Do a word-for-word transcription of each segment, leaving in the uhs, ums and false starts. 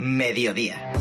Mediodía.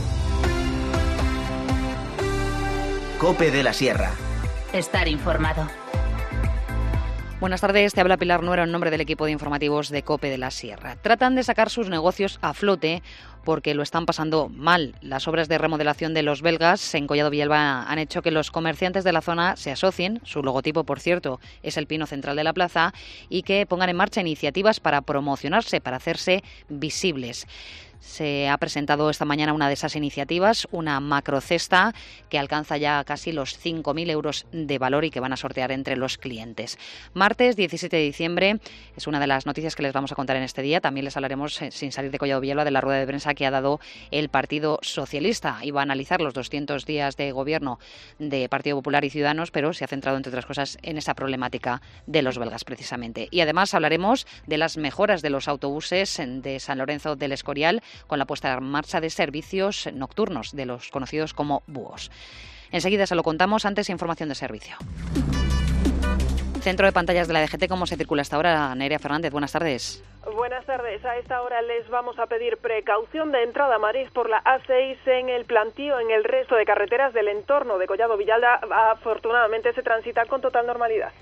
COPE de la Sierra. Estar informado. Buenas tardes, te habla Pilar Nuero en nombre del equipo de informativos de COPE de la Sierra. Tratan de sacar sus negocios a flote porque lo están pasando mal. Las obras de remodelación de Los Belgas en Collado Villalba han hecho que los comerciantes de la zona se asocien, su logotipo, por cierto, es el pino central de la plaza, y que pongan en marcha iniciativas para promocionarse, para hacerse visibles. Se ha presentado esta mañana una de esas iniciativas, una macrocesta que alcanza ya casi los cinco mil euros de valor y que van a sortear entre los clientes. Martes diecisiete de diciembre es una de las noticias que les vamos a contar en este día. También les hablaremos, eh, sin salir de Collado Villalba, de la rueda de prensa que ha dado el Partido Socialista. Iba a analizar los doscientos días de gobierno de Partido Popular y Ciudadanos, pero se ha centrado, entre otras cosas, en esa problemática de los belgas, precisamente. Y además hablaremos de las mejoras de los autobuses de San Lorenzo del Escorial, con la puesta en marcha de servicios nocturnos de los conocidos como búhos. Enseguida se lo contamos, antes información de servicio. Centro de pantallas de la D G T, ¿cómo se circula hasta ahora? Nerea Fernández, buenas tardes. Buenas tardes. A esta hora les vamos a pedir precaución de entrada a Madrid por la A seis en el plantío, en el resto de carreteras del entorno de Collado Villalba. Afortunadamente se transita con total normalidad.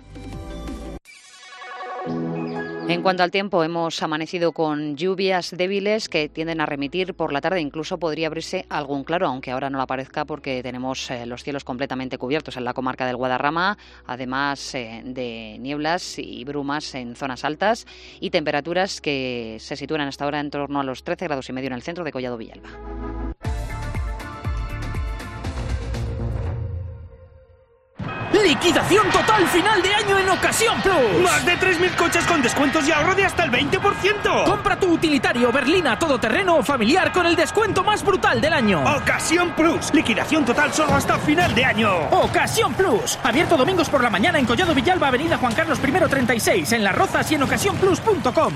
En cuanto al tiempo, hemos amanecido con lluvias débiles que tienden a remitir por la tarde. Incluso podría abrirse algún claro, aunque ahora no lo aparezca porque tenemos eh, los cielos completamente cubiertos en la comarca del Guadarrama, además eh, de nieblas y brumas en zonas altas y temperaturas que se sitúan hasta ahora en torno a los trece grados y medio en el centro de Collado Villalba. ¡Liquidación total final de año en Ocasión Plus! ¡Más de tres mil coches con descuentos y ahorro de hasta el veinte por ciento! Compra tu utilitario berlina todoterreno o familiar con el descuento más brutal del año. ¡Ocasión Plus! Liquidación total solo hasta final de año. ¡Ocasión Plus! Abierto domingos por la mañana en Collado Villalba, avenida Juan Carlos primero treinta y seis, en Las Rozas y en ocasión plus punto com.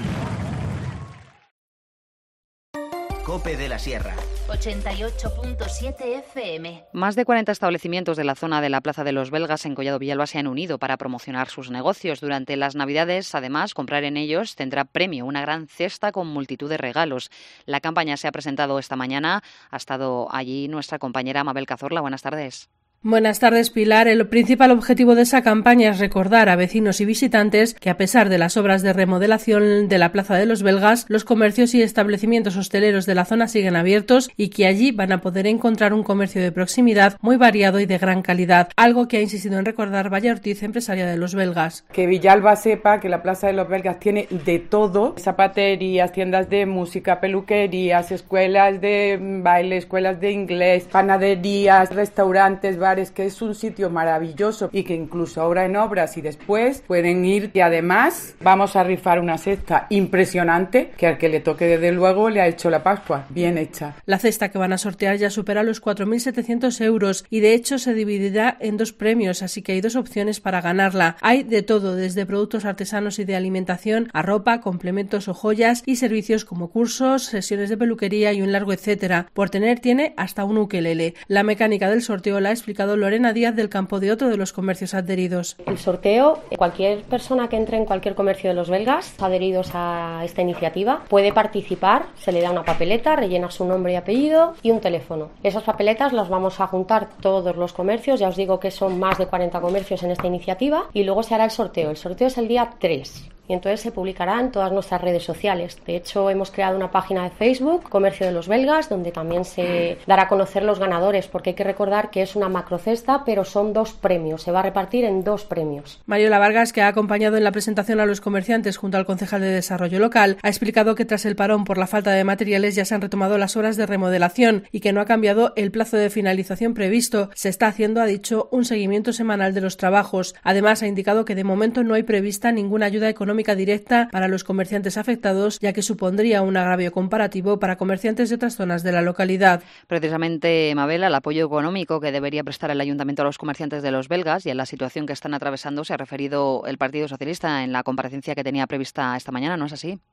COPE de la Sierra. ochenta y ocho punto siete F M. Más de cuarenta establecimientos de la zona de la Plaza de los Belgas en Collado Villalba se han unido para promocionar sus negocios. Durante las Navidades, además, comprar en ellos tendrá premio, una gran cesta con multitud de regalos. La campaña se ha presentado esta mañana. Ha estado allí nuestra compañera Mabel Cazorla. Buenas tardes. Buenas tardes, Pilar. El principal objetivo de esa campaña es recordar a vecinos y visitantes que, a pesar de las obras de remodelación de la Plaza de los Belgas, los comercios y establecimientos hosteleros de la zona siguen abiertos y que allí van a poder encontrar un comercio de proximidad muy variado y de gran calidad, algo que ha insistido en recordar Valla Ortiz, empresaria de los Belgas. Que Villalba sepa que la Plaza de los Belgas tiene de todo: zapaterías, tiendas de música, peluquerías, escuelas de baile, escuelas de inglés, panaderías, restaurantes, bares, que es un sitio maravilloso y que incluso ahora en obras y después pueden ir. Y además vamos a rifar una cesta impresionante que al que le toque, desde luego, le ha hecho la Pascua bien hecha. La cesta que van a sortear ya supera los cuatro mil setecientos euros y de hecho se dividirá en dos premios, así que hay dos opciones para ganarla. Hay de todo, desde productos artesanos y de alimentación a ropa, complementos o joyas, y servicios como cursos, sesiones de peluquería y un largo etcétera. Por tener tiene hasta un ukelele. La mecánica del sorteo la ha explicado Lorena Díaz del Campo, de otro de los comercios adheridos. El sorteo, cualquier persona que entre en cualquier comercio de los Belgas adheridos a esta iniciativa puede participar. Se le da una papeleta, rellena su nombre y apellido y un teléfono. Esas papeletas las vamos a juntar todos los comercios, ya os digo que son más de cuarenta comercios en esta iniciativa, y luego se hará el sorteo. El sorteo es el día tres. Y entonces se publicará en todas nuestras redes sociales. De hecho, hemos creado una página de Facebook, Comercio de los Belgas, donde también se dará a conocer los ganadores, porque hay que recordar que es una macrocesta, pero son dos premios. Se va a repartir en dos premios. Mariola Vargas, que ha acompañado en la presentación a los comerciantes junto al concejal de Desarrollo Local, ha explicado que tras el parón por la falta de materiales ya se han retomado las obras de remodelación y que no ha cambiado el plazo de finalización previsto. Se está haciendo, ha dicho, un seguimiento semanal de los trabajos. Además, ha indicado que de momento no hay prevista ninguna ayuda económica directa para los comerciantes afectados, ya que supondría un agravio comparativo para comerciantes de otras zonas de la localidad. Precisamente, Mabel, al apoyo económico que debería prestar el Ayuntamiento a los comerciantes de los Belgas y a la situación que están atravesando se ha referido el Partido Socialista en la comparecencia que tenía prevista esta mañana, ¿no es así?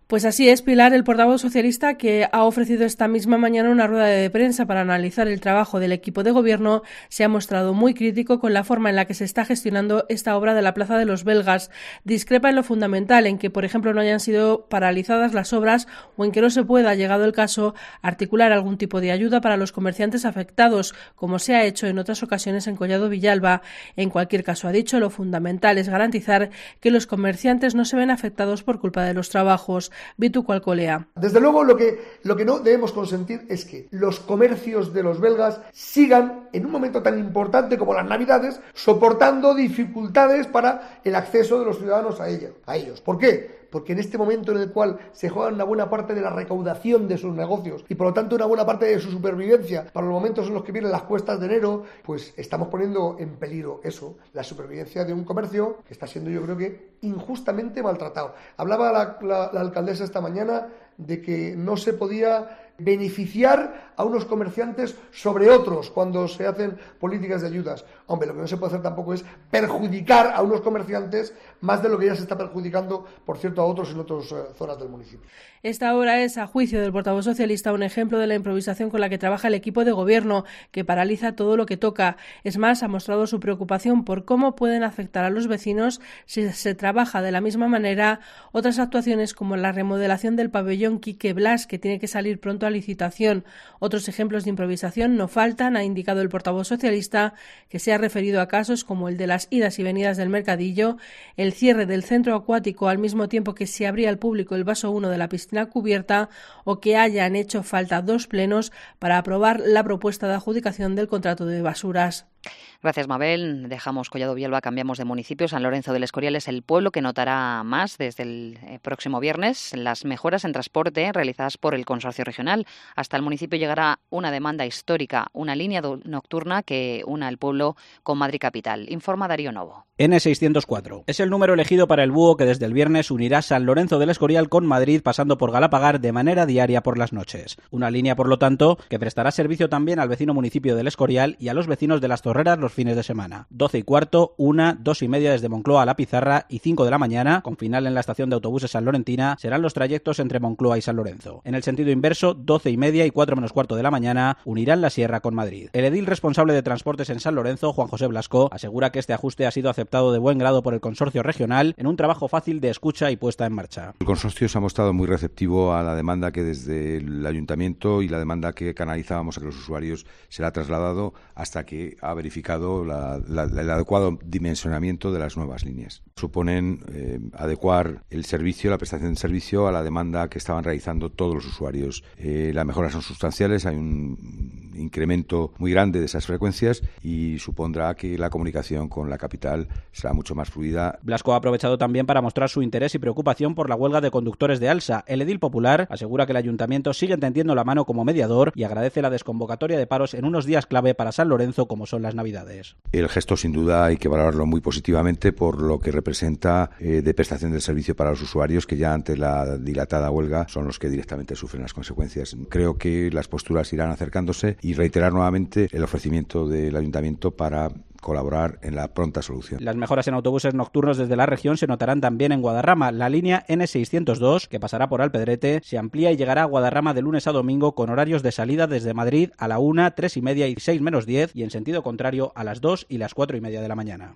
Pues así es, Pilar, el portavoz socialista, que ha ofrecido esta misma mañana una rueda de prensa para analizar el trabajo del equipo de gobierno, se ha mostrado muy crítico con la forma en la que se está gestionando esta obra de la Plaza de los Belgas. Discrepa en lo fundamental, en que, por ejemplo, no hayan sido paralizadas las obras o en que no se pueda, llegado el caso, articular algún tipo de ayuda para los comerciantes afectados, como se ha hecho en otras ocasiones en Collado Villalba. En cualquier caso, ha dicho, lo fundamental es garantizar que los comerciantes no se ven afectados por culpa de los trabajos. Vitu Cualcolea. Desde luego, lo que, lo que no debemos consentir es que los comercios de los belgas sigan, en un momento tan importante como las Navidades, soportando dificultades para el acceso de los ciudadanos a ellos. A ellos. ¿Por qué? Porque en este momento en el cual se juegan una buena parte de la recaudación de sus negocios y por lo tanto una buena parte de su supervivencia para los momentos en los que vienen las cuestas de enero, pues estamos poniendo en peligro eso, la supervivencia de un comercio que está siendo, yo creo que, injustamente maltratado. Hablaba la, la, la alcaldesa esta mañana de que no se podía beneficiar a unos comerciantes sobre otros cuando se hacen políticas de ayudas. Hombre, lo que no se puede hacer tampoco es perjudicar a unos comerciantes más de lo que ya se está perjudicando, por cierto, a otros en otras uh, zonas del municipio. Esta obra es, a juicio del portavoz socialista, un ejemplo de la improvisación con la que trabaja el equipo de gobierno, que paraliza todo lo que toca. Es más, ha mostrado su preocupación por cómo pueden afectar a los vecinos si se trabaja de la misma manera otras actuaciones como la remodelación del pabellón Quique Blas, que tiene que salir pronto a licitación. Otros ejemplos de improvisación no faltan, ha indicado el portavoz socialista, que se ha referido a casos como el de las idas y venidas del Mercadillo, el cierre del centro acuático al mismo tiempo que se abría al público el vaso uno de la piscina cubierta, o que hayan hecho falta dos plenos para aprobar la propuesta de adjudicación del contrato de basuras. Gracias, Mabel. Dejamos Collado Villalba, cambiamos de municipio. San Lorenzo del Escorial es el pueblo que notará más desde el próximo viernes las mejoras en transporte realizadas por el consorcio regional. Hasta el municipio llegará una demanda histórica, una línea nocturna que una el pueblo con Madrid capital. Informa Darío Novo. ene seiscientos cuatro es el número elegido para el búho que desde el viernes unirá San Lorenzo del Escorial con Madrid, pasando por Galapagar de manera diaria por las noches. Una línea, por lo tanto, que prestará servicio también al vecino municipio del Escorial y a los vecinos de Las Torreras los fines de semana. doce y cuarto, una, dos y media desde Moncloa a La Pizarra y cinco de la mañana, con final en la estación de autobuses San Lorentina, serán los trayectos entre Moncloa y San Lorenzo. En el sentido inverso, doce y media y cuatro menos cuarto de la mañana, unirán la Sierra con Madrid. El edil responsable de transportes en San Lorenzo, Juan José Blasco, asegura que este ajuste ha sido aceptado de buen grado por el consorcio regional en un trabajo fácil de escucha y puesta en marcha. El consorcio se ha mostrado muy receptivo a la demanda que desde el ayuntamiento y la demanda que canalizábamos a los usuarios se le ha trasladado hasta que ha verificado la, la, el adecuado dimensionamiento de las nuevas líneas. Suponen eh, adecuar el servicio, la prestación de servicio a la demanda que estaban realizando todos los usuarios. Eh, las mejoras son sustanciales, hay un incremento muy grande de esas frecuencias y supondrá que la comunicación con la capital será mucho más fluida. Blasco ha aprovechado también para mostrar su interés y preocupación por la huelga de conductores de Alsa. El edil popular asegura que el ayuntamiento sigue tendiendo la mano como mediador y agradece la desconvocatoria de paros en unos días clave para San Lorenzo como son las Navidades. El gesto sin duda hay que valorarlo muy positivamente por lo que representa eh, de prestación del servicio para los usuarios que ya ante la dilatada huelga son los que directamente sufren las consecuencias. Creo que las posturas irán acercándose y reiterar nuevamente el ofrecimiento del ayuntamiento para colaborar en la pronta solución. Las mejoras en autobuses nocturnos desde la región se notarán también en Guadarrama. La línea ene seiscientos dos, que pasará por Alpedrete, se amplía y llegará a Guadarrama de lunes a domingo con horarios de salida desde Madrid a la una, tres y media y seis menos diez y en sentido contrario a las dos y las cuatro y media de la mañana.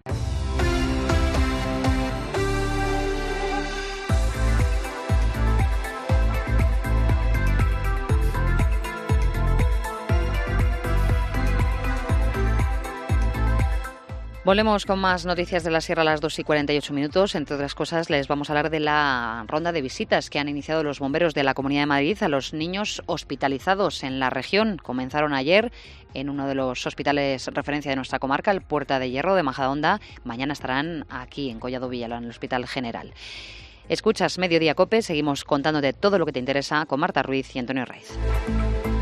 Volvemos con más noticias de la Sierra a las dos y cuarenta y ocho minutos. Entre otras cosas, les vamos a hablar de la ronda de visitas que han iniciado los bomberos de la Comunidad de Madrid a los niños hospitalizados en la región. Comenzaron ayer en uno de los hospitales referencia de nuestra comarca, el Puerta de Hierro de Majadahonda. Mañana estarán aquí en Collado Villalba, en el Hospital General. Escuchas Mediodía Cope, seguimos contándote todo lo que te interesa con Marta Ruiz y Antonio Raiz.